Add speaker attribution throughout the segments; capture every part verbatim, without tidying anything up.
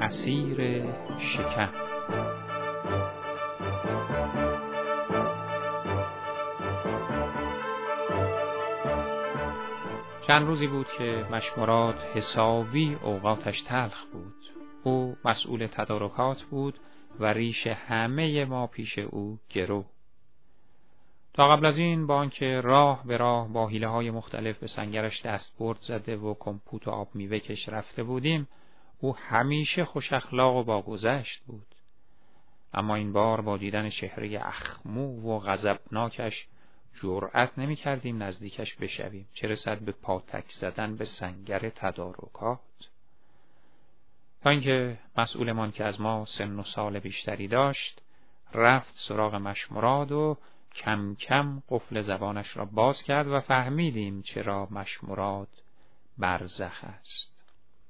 Speaker 1: اسیر شکم. چند روزی بود که مشمراد حسابی اوقاتش تلخ بود. او مسئول تدارکات بود و ریش همه ما پیش او گرو. تا قبل از این با آنکه راه به راه با حیله‌های مختلف به سنگرش دستبرد زده و کمپوت و آب میوه کش رفته بودیم، او همیشه خوش اخلاق و باگذشت بود. اما این بار با دیدن چهره اخمو و غضبناکش جرأت نمی کردیم نزدیکش بشویم، چه رسد به پاتک زدن به سنگر تدارکات. تا اینکه مسئولمان که از ما سن و سال بیشتری داشت رفت سراغ مشمراد و کم کم قفل زبانش را باز کرد و فهمیدیم چرا مشمراد برزخ است.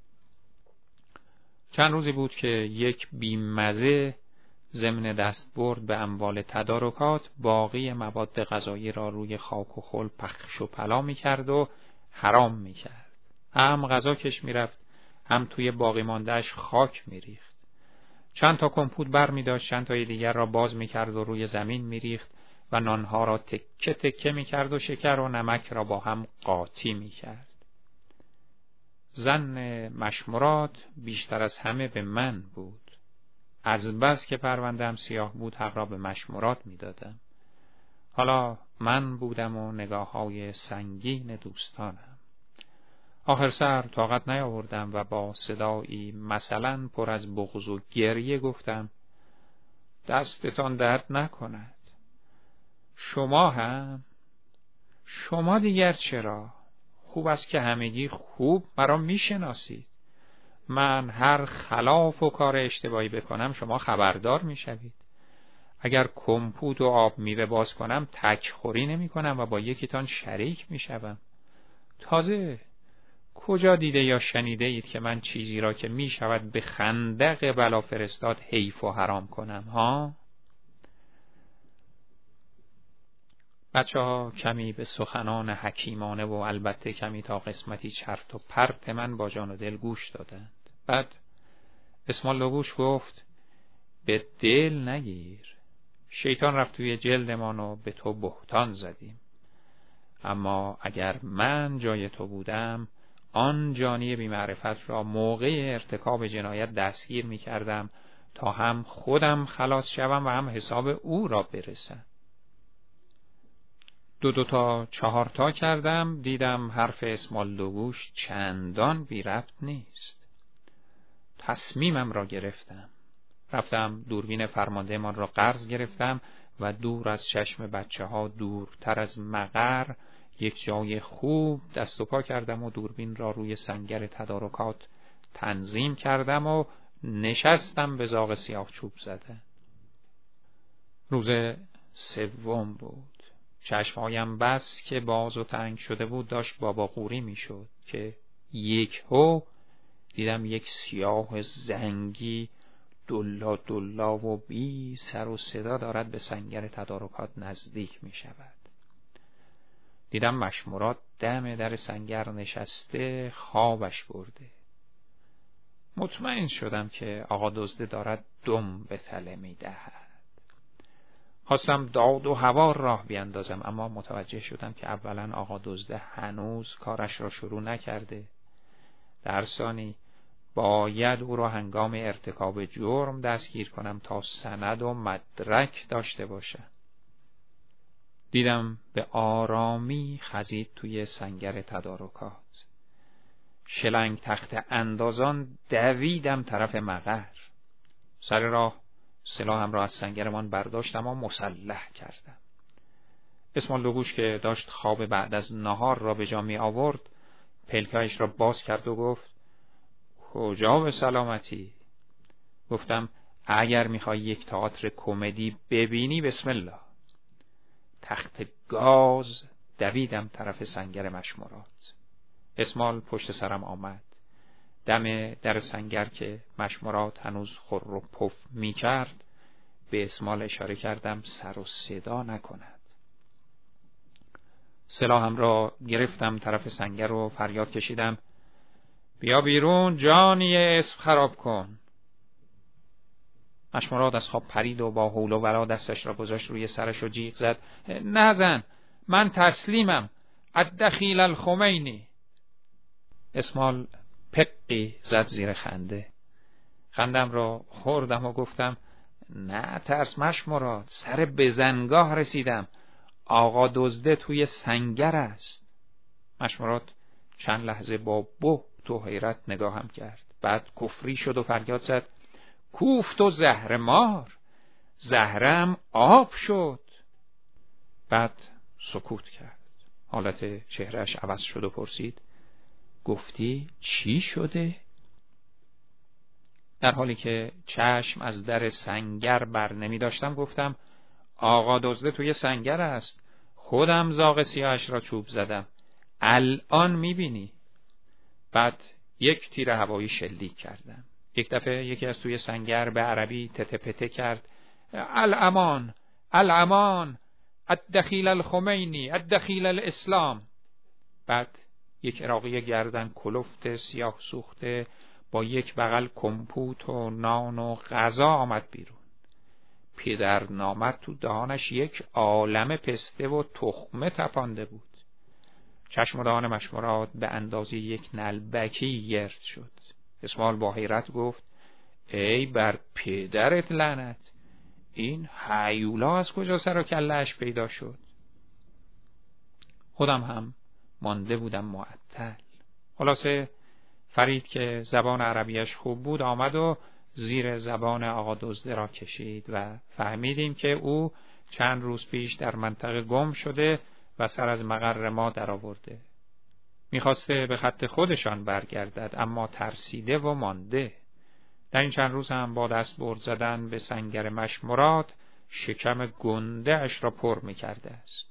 Speaker 1: چند روزی بود که یک بیمزه ضمن دستبرد به اموال تدارکات باقی مواد غذایی را روی خاک و خل پخش و پلا می کرد و حرام می کرد. هم غذا کش می رفت، هم توی باقی ماندهش خاک می ریخت. چند تا کمپوت بر می داشت، چند تای دیگر را باز می کرد و روی زمین می ریخت و نانها را تکه تکه می کرد و شکر و نمک را با هم قاطی می کرد. ظن مشمراد بیشتر از همه به من بود. از بس که پرونده‌ام سیاه بود حق را به مشمراد می دادم. حالا من بودم و نگاه‌های سنگین دوستانم. آخر سر طاقت نیاوردم و با صدایی مثلا پر از بغض و گریه گفتم: دستتان درد نکند. شما هم؟ شما دیگر چرا؟ خوب است که همگی خوب مرا میشناسید. من هر خلاف و کار اشتباهی بکنم شما خبردار میشوید. اگر کمپوت و آب میوه باز کنم تک خوری نمی کنم و با یکیتان شریک میشوم. تازه کجا دیده یا شنیده اید که من چیزی را که می شود به خندق بلا فرستاد حیف و حرام کنم ها؟ بچه ها کمی به سخنان حکیمانه و البته کمی تا قسمتی چرت و پرت من با جان و دل گوش دادند. بعد اسمال لوگوش گفت: به دل نگیر. شیطان رفت توی جلدمان و به تو بهتان زدیم. اما اگر من جای تو بودم آن جانی بی‌معرفت را موقع ارتکاب جنایت دستگیر می کردم تا هم خودم خلاص شوم و هم حساب او را برسم. دو دو تا چهار تا کردم، دیدم حرف اسمال دوگوش چندان بی ربط نیست. تصمیمم را گرفتم. رفتم دوربین فرمانده من را قرض گرفتم و دور از چشم بچه ها دورتر از مقر یک جای خوب دست و پا کردم و دوربین را روی سنگر تدارکات تنظیم کردم و نشستم به زاغ سیاه چوب زده. روز سوم بود. چشمهایم بس که باز و تنگ شده بود داشت بابا قوری می شد که یک هو دیدم یک سیاه زنگی دلا دلا و بی سر و صدا دارد به سنگر تدارکات نزدیک می شود. دیدم مشمراد دم در سنگر نشسته خوابش برده. مطمئن شدم که آقا دزده دارد دم به تله می دهد. خواستم داد و هوار راه بیاندازم، اما متوجه شدم که اولا آقا دزده هنوز کارش را شروع نکرده. در ثانی باید او را هنگام ارتکاب جرم دستگیر کنم تا سند و مدرک داشته باشم. دیدم به آرامی خزید توی سنگر تدارکات. شلنگ تخت اندازان دویدم طرف مقر. سر راه سلاحم را از سنگرمان برداشتم و مسلح کردم. اسمال دوگوش که داشت خواب بعد از نهار را به جا می آورد پلکایش را باز کرد و گفت: کجا به سلامتی؟ گفتم: اگر میخوای یک تئاتر کمدی ببینی بسم الله. تخت گاز دویدم طرف سنگر مشمراد. اسمال پشت سرم آمد. دم در سنگر که مشمراد هنوز خور و پف می کرد به اسمال اشاره کردم سر و صدا نکند. سلاحم را گرفتم طرف سنگر و فریاد کشیدم: بیا بیرون جانی اسم خراب کن. مشمراد از خواب پرید و با حول و ولا دستش را گذاشت روی سرش و جیغ زد: نزن، من تسلیمم، الدخیل الخمینی. اسمال پقی زد زیر خنده. خندم را خوردم و گفتم: نه ترس مشمراد، سر بزنگاه رسیدم، آقا دزده توی سنگر است. مشمراد چند لحظه با بهت و حیرت نگاهم کرد، بعد کفری شد و فریاد زد: کوفت و زهر مار، زهرم آب شد. بعد سکوت کرد. حالت چهرهش عوض شد و پرسید: گفتی چی شده؟ در حالی که چشم از در سنگر بر نمی داشتم گفتم: آقا دزده توی سنگر است، خودم زاغ سیاهش را چوب زدم، الان می بینی. بعد یک تیر هوایی شلیک کردم. یک دفعه یکی از توی سنگر به عربی تته پته کرد: الامان، الامان، الدخیل الخمینی، الدخیل الاسلام. بعد یک عراقی گردن کلفت سیاه سوخته با یک بغل کمپوت و نان و غذا آمد بیرون. پدر نامد تو دهانش یک عالم پسته و تخمه تپانده بود. چشم و دهان مشمراد به اندازه یک نلبکی گرد شد. اسمال با حیرت گفت: ای بر پدرت لعنت، این هیولا از کجا سر و کله‌اش پیدا شد؟ خودم هم مانده بودم معطل. خلاصه فرید که زبان عربیش خوب بود آمد و زیر زبان آقا دزده را کشید و فهمیدیم که او چند روز پیش در منطقه گم شده و سر از مقر ما در آورده. میخواسته به خط خودشان برگردد، اما ترسیده و مانده. در این چند روز هم با دست برد زدن به سنگر مشمراد شکم گنده اش را پر میکرده است.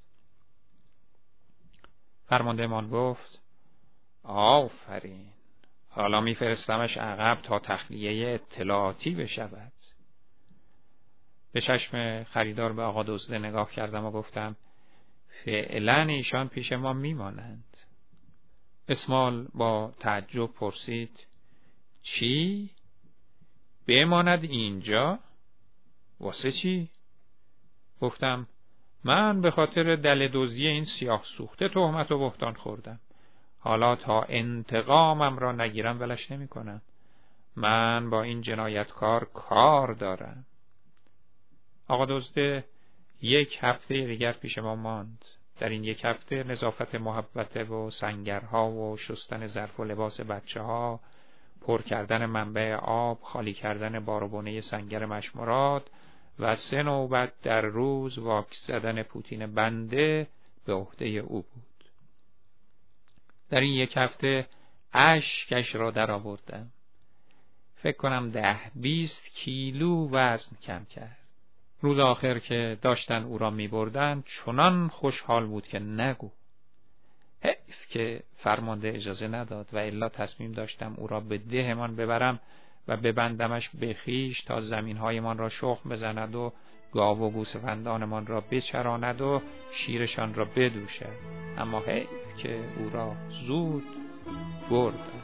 Speaker 1: فرماندهمان گفت: آفرین، حالا میفرستمش عقب تا تخلیه اطلاعاتی بشود. به چشم خریدار به آقا دزده نگاه کردم و گفتم: فعلا ایشان پیش ما میمانند. اسمال با تعجب پرسید: چی؟ بماند اینجا؟ واسه چی؟ گفتم: من به خاطر دل دزدی این سیاه سوخته تهمت و بهتان خوردم. حالا تا انتقامم را نگیرم ولش نمی کنم. من با این جنایتکار کار دارم. آقا دزده یک هفته دیگر پیش ما ماند. در این یک هفته نظافت محبته و سنگرها و شستن ظرف و لباس بچه ها، پر کردن منبع آب، خالی کردن باروبونه سنگر مشمراد و سه نوبت در روز واکس زدن پوتین بنده به عهده او بود. در این یک هفته اشکش را در آوردم. فکر کنم ده بیست کیلو وزن کم کرد. روز آخر که داشتن او را می بردن چنان خوشحال بود که نگو. حیف که فرمانده اجازه نداد و الا تصمیم داشتم او را به دهمان ببرم و ببندمش به خویش تا زمینهایمان را شخم بزند و گاو و گوسفندانمان را بچراند و شیرشان را بدوشد. اما حیف که او را زود بردم.